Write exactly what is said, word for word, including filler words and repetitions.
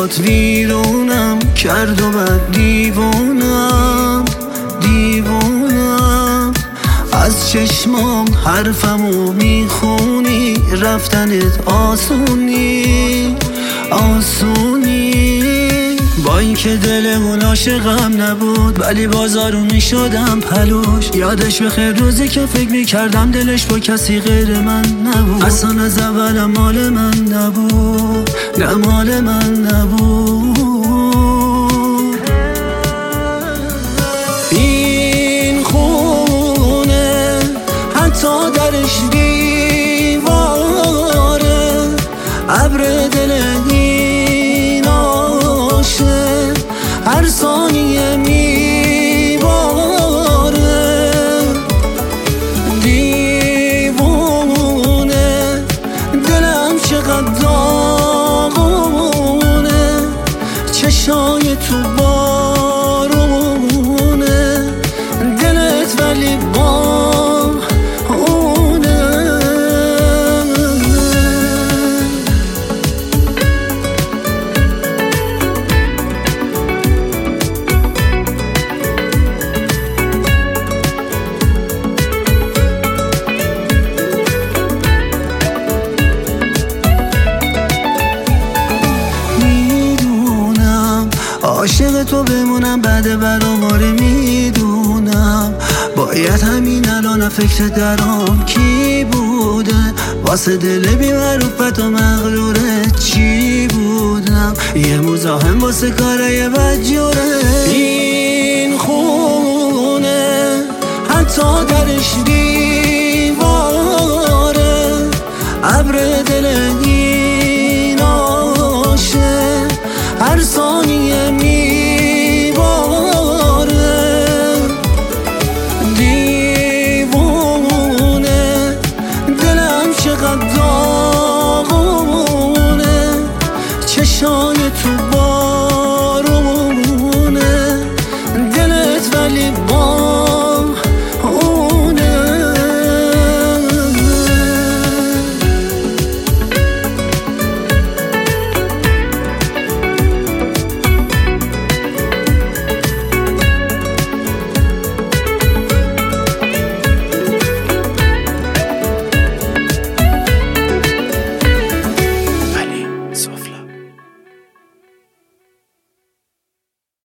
نگات ویرونم کرد و بعد دیوونم دیوونم از چشمام حرفمو میخونی، رفتنت آسونی آسونی. با اینکه دلمون عاشقم نبود ولی بازارونی شدم پلوش. یادش بخیر روزی که فکر میکردم دلش با کسی غیر من نبود. اصلا از اولم مال من نبود، نه مال من نبود. این خونه حتی درش دیواره، ابر دل این عاشق هر ثانیه میباره. دیوونه دلم چقدر داغونه، چشای تو بارونه، دلت ولی با عاشق تو بمونم بعد براماره میدونم. باید همین الان فکر درام کی بوده، واسه دل بی‌معروفت و مغرورت چی بودم. یه مزاحم واسه کارای بدجوره،